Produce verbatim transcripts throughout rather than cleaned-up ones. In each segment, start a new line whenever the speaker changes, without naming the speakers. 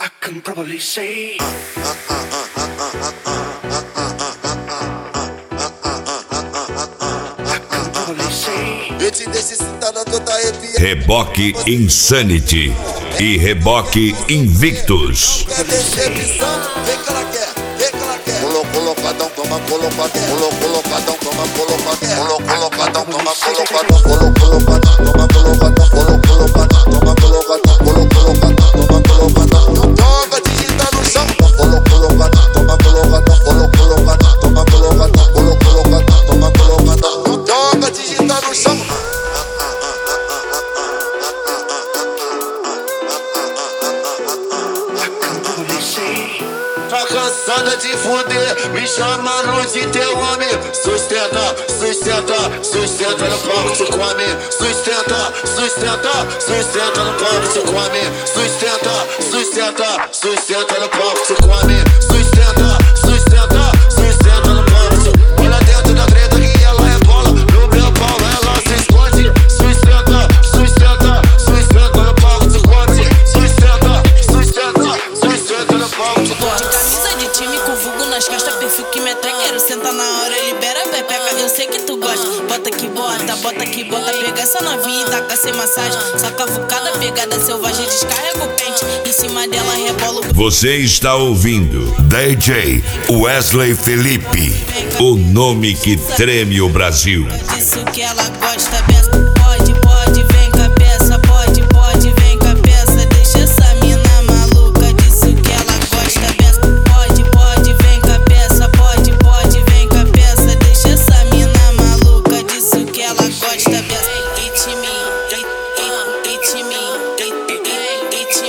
I can probably say.
Reboque Insanity e Reboque Invictus.
Colocadão, toma colocadão, colocadão, toma colocadão, colocadão, toma colocadão, colocadão, toma colocadão, colocadão, toma colocadão, colocadão, toma colocadão. Joga digita no chão, colocadão, toma colocadão, colocadão, toma colocadão, colocadão, toma colocadão. Joga digita no chão. Tá cansada de fuder, me chamaram de teu homem. Sustenta, sustenta, sustenta no palco, te come. Sustenta, sustenta, sustenta no palco, te come. Sustenta, sustenta, sustenta no palco, te come. Sustenta, sustenta, sustenta no palco, te come. Olha dentro da treta que ela é bola, no meu pau ela se esconde. Sustenta, sustenta, sustenta no palco, te come. Sustenta, sustenta, sustenta no palco, te come.
Time com vulgo nas costas, perfil que me atrai. Quero sentar na hora, libera a pepeca. Eu sei que tu gosta, bota que bota, bota que bota. Pega essa novinha e taca sem massagem. Só cavucada, pegada selvagem. Descarrega o pente, em cima dela rebola o...
Você está ouvindo D J Wesley Felipe, o nome que treme o Brasil.
Disso que ela gosta, benção. Pode, pode, vem cabeça. Pode, pode, vem cabeça. Deixa essa mina maluca. Disso que ela gosta, benção. Pode, pode, vem cabeça. Pode, pode, vem cabeça. Deixa essa mina maluca. Disso que ela gosta, benção. It me, it, it, it me, it, it, it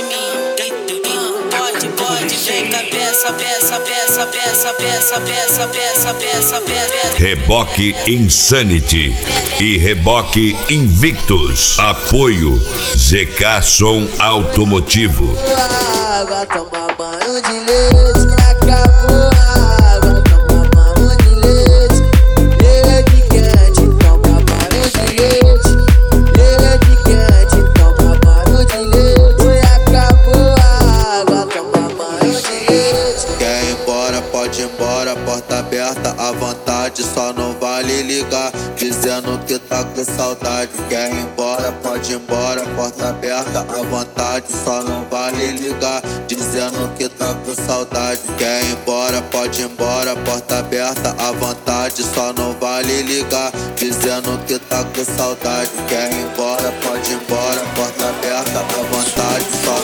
me. Pode, pode, vem cabeça. Peça, peça, peça, peça, peça, peça, peça, peça.
Reboque Insanity e Reboque Invictus. Apoio Z K Som Automotivo.
Água, toma banho de leite, acabou a água, toma banho de leite. Ele é picante, toma banho de leite. Ele é picante, toma banho de leite. Acabou a água, toma banho de leite.
Quer ir embora, pode ir embora, porta aberta à vontade, só não vale ligar, dizendo que tá com saudade. Quer ir embora, pode ir embora, porta aberta à vontade, só não vale ligar, dizendo que tá com saudade. Quer ir embora, pode ir embora, porta aberta à vontade, só não vale ligar, dizendo que tá com saudade. Quer ir embora, pode ir embora, porta aberta à vontade, só